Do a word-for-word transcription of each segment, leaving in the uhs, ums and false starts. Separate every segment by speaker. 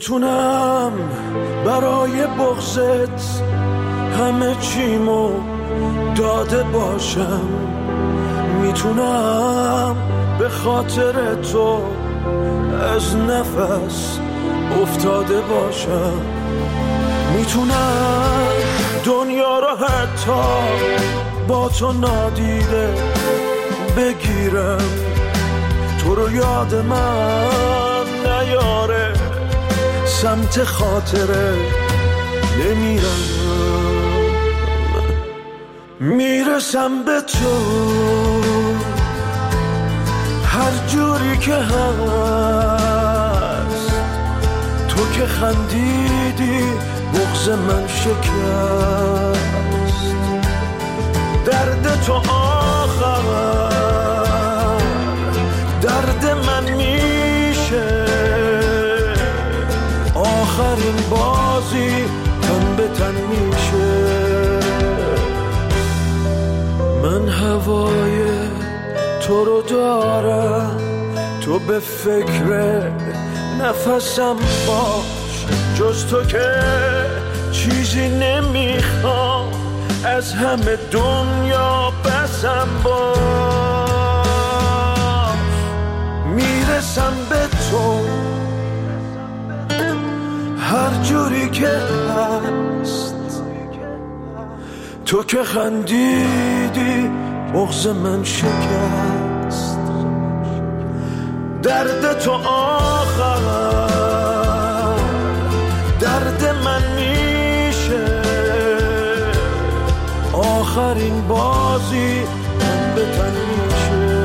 Speaker 1: میتونم برای بغضت همه چیمو داده باشم، میتونم به خاطر تو از نفس افتاده باشم، میتونم دنیا رو حتی با تو نادیده بگیرم، تو رو یاد من نیاره سمت خاطره نمیرم، میرسم به تو هر جوری که هست، تو که خندیدی بغض من شکست، درد تو آخر درد من میشه، آخرین بازی تن به تن میشه، من هوای تو رو دارم، تو به فکر نفسم باش، جز تو که چیزی نمیخوام از همه دنیا بسم باش، میرسم به تو هر جوری که هست، تو که خندیدی بغض من شکست، درد تو آخر درد من میشه، آخرین بازی تن به تن میشه.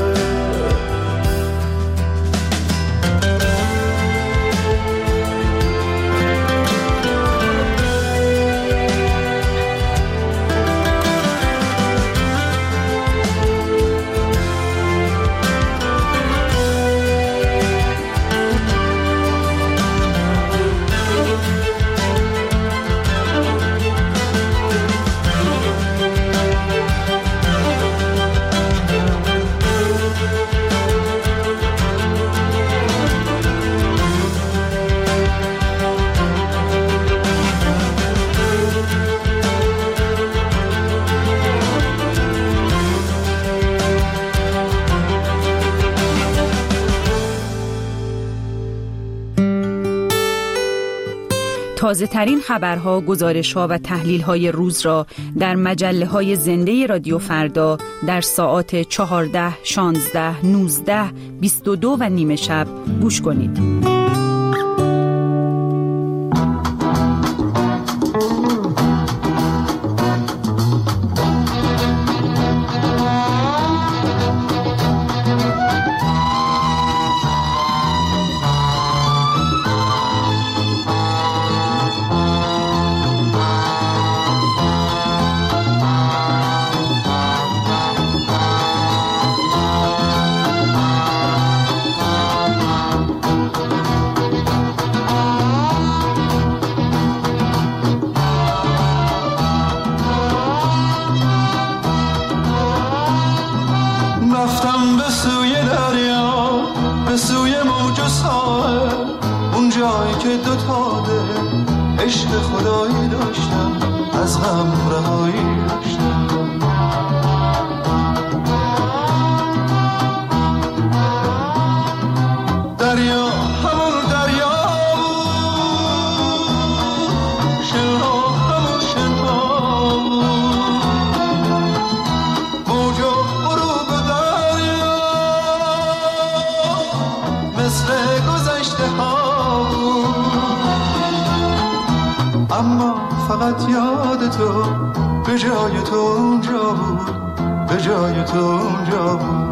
Speaker 2: تازه ترین خبرها، گزارش‌ها و تحلیل‌های روز را در مجله‌های زنده رادیو فردا در ساعات چهارده، شانزده، نوزده، بیست و دو و نیمه شب گوش کنید.
Speaker 3: فقط یاد تو به جای تو اونجا بود، به جای تو اونجا بود.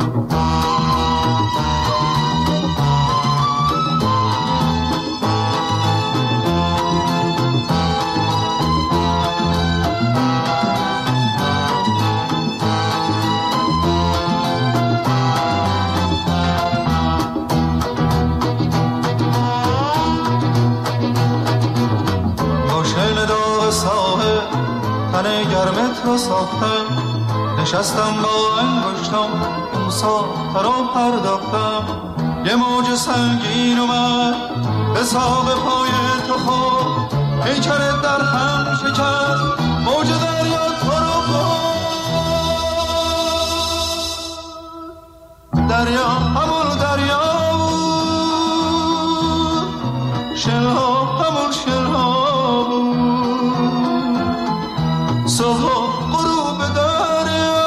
Speaker 3: گرمت را ساختم، نشستم با انگشتم اون ساخته را پرداختم، یه موج سنگین اومد به ساق پای تو خورد، پیکرت در هم شکست، موج دریا تو رو برد. دریا همون دریا بود، شلها همون شلها بود، صبح غروب دریا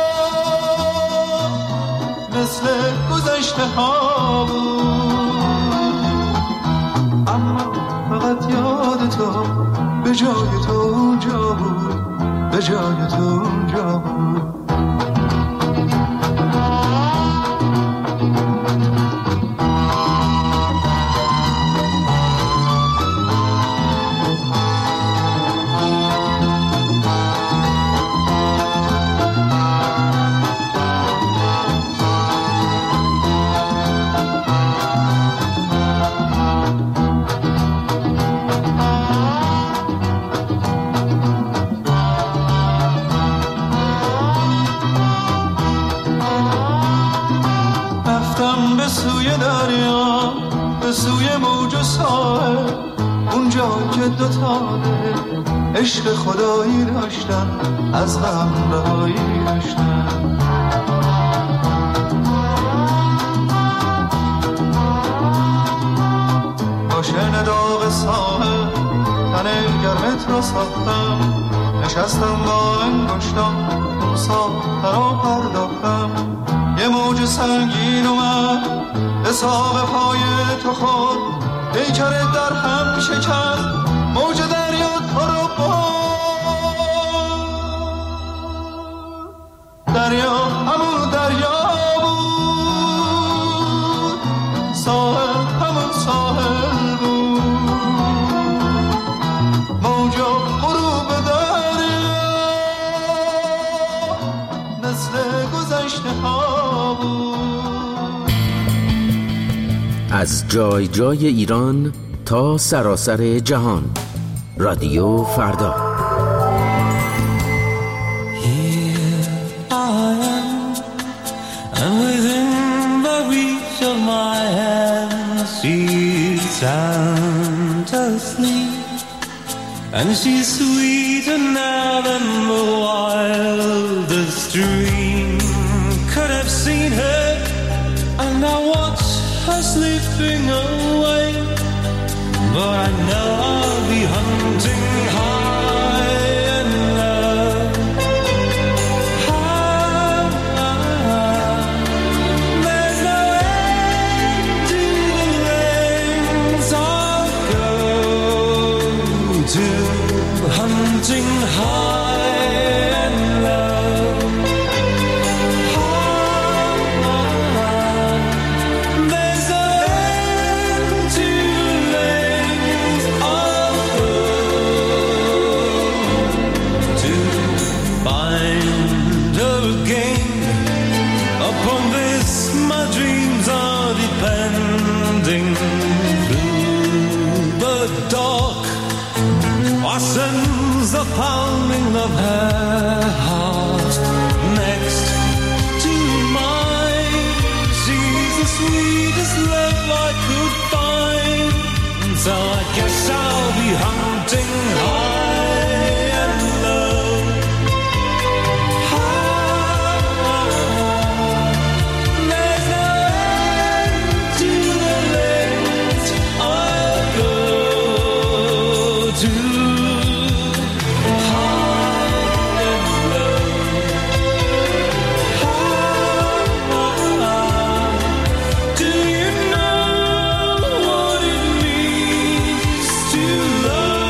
Speaker 3: مثل گذشته ها بود. اما فقط یاد تو به جای تو اونجا بود، به جای تو اونجا بود. به سوی دریا، به سوی موج و ساحل، اونجا که دوتا دل عشق خدایی داشتن، از غم رهایی داشتن. با شن داغ ساحل تن گرمت رو ساختم، نشستم با انگشتم ساختر رو پرداختم. یه موج سنگین اومد به ساق پای تو خود، پیکرت در هم شکست، موج دریا تو رو برد. دریا همون دریا بود، ساحل همون ساحل بود، موج غروب دریا مثل گذشته ها بود.
Speaker 4: از جای جای ایران تا سراسر جهان، رادیو فردا.
Speaker 1: Here I am, and within the reach of my hand, she's sound asleep, and she's sweeter now than the wildest dream could have seen her, and I watch her slipping away, but I know I'll be hunting high and low. High, there's no end to the lengths I'll go to, hunting high and low. Sends the pounding of her heart next to mine. She's the sweetest love I could find, so I guess I'll be hunting high and low. High, there's no end to the lengths I'll go to. Love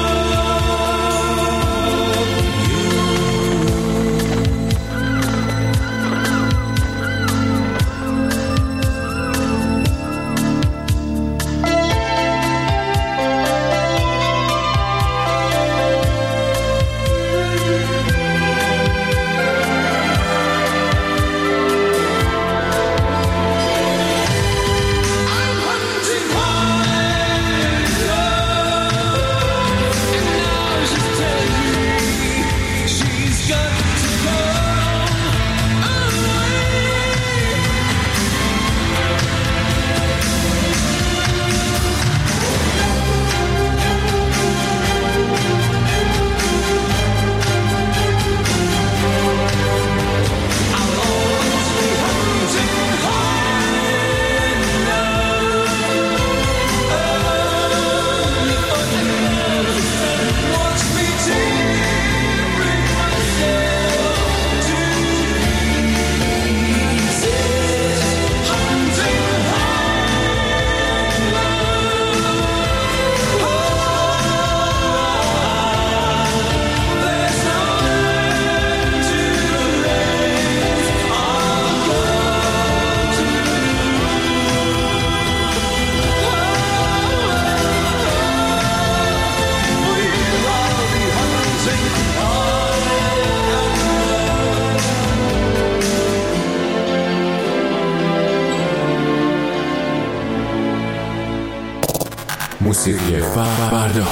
Speaker 5: موسیقی فردا.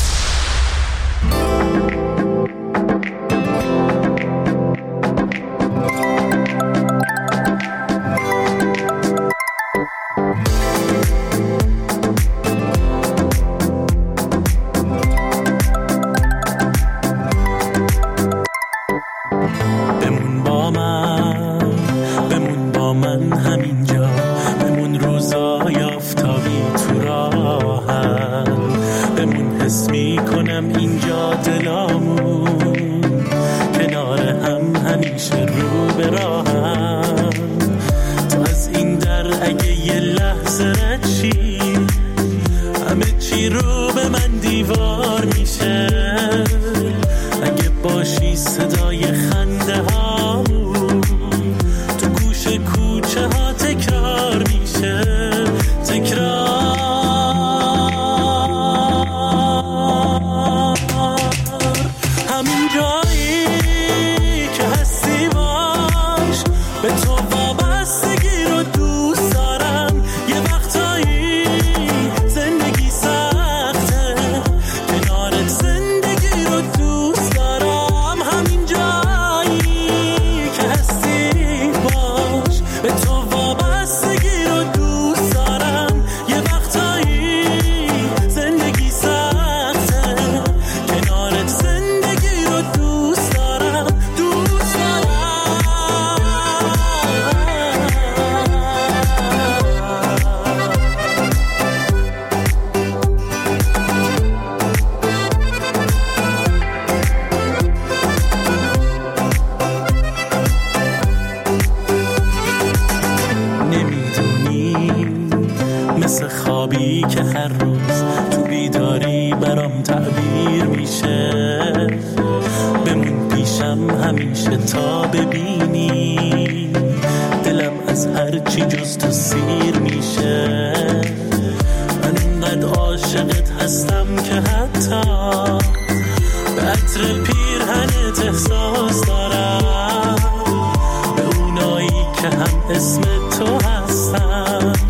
Speaker 1: بمون با من، بمون با من همینجا، بمون روزای آفتابی تو راهم، بمون حس میکنم اینجا دلامون کنار هم همیشه رو به راهم. تو از این در اگه یه لحظه رد شی، همه چی رو به من دیوار میشه. اگه باشی صدای خنده هامون تو گوش کوچه ها تکرار میشه، تکرار. همین جایی که هستی باش، به تو وابستگی رو دوست دارم. یه وقتایی زندگی سخته، کنارت زندگی رو دوست دارم. همین جایی که هستی باش، به تو وابستگی رو دوست دارم. یه وقتایی زندگی سخته، کنارت زندگی رو دوست دارم، دوست دارم. نمیدونی مثل خوابی که هر روز تو بیداری برام تعبیر میشه. بمون پیشم همیشه تا ببینی دلم از هر چی جز تو سیر میشه. من اینقدر عاشقت هستم که حتی به عطر پیرهنت احساس دارم، به اونایی که هم اسم تو هستن